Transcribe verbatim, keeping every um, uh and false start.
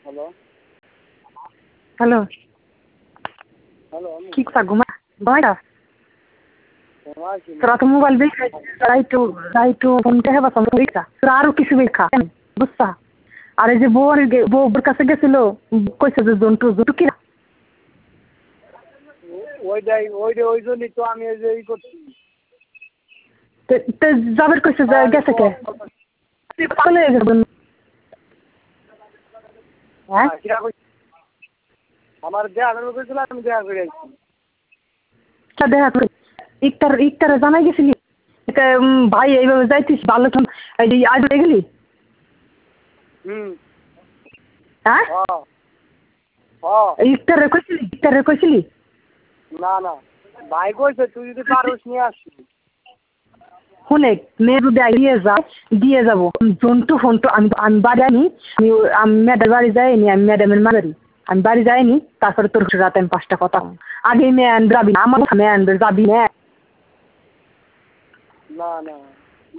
hello hello hello কি কথা ঘুমা ঘুমাইটা তোরা তো মোবাইল দেখে রাইটু রাইটু ফোনটা হেবা সমস্যা তোরা আরো কিছু দেখা বুঝছা আর এই যে বউর বউর কাছে গেছিল কইছে যে জন্টু জন্টু কি ওইটাই ওইটা ওই জন্যই তো আমি এই যে ই করছি যাবের কইছে যে গেছে কে চলে যাবেন হ্যাঁ আমার দেখা করে গেছিল আমি দেখা করে আসছি দেখা করে ইকটার ইকটারে জানাই গেছিলি ভাই এইভাবে যাইতিস ভালো এই আজ হয়ে গেলি হুম হ্যাঁ ইকটারে কইছিলি ইকটারে কইছিলি না না ভাই কইছে তুই যদি পারোস নিয়ে আসবি শুনে মেয়ে যদি দিয়ে যায় দিয়ে যাবো জন্টু ফোনটু আমি আমি বাড়ি আনি আমি আমি ম্যাডামের বাড়ি যাইনি আমি ম্যাডামের মাদারি আমি বাড়ি যাইনি তারপরে তোর রাতে আমি পাঁচটা কথা আগে মেয়ে আনবে যাবি না আমার মেয়ে আনবে যাবি না না না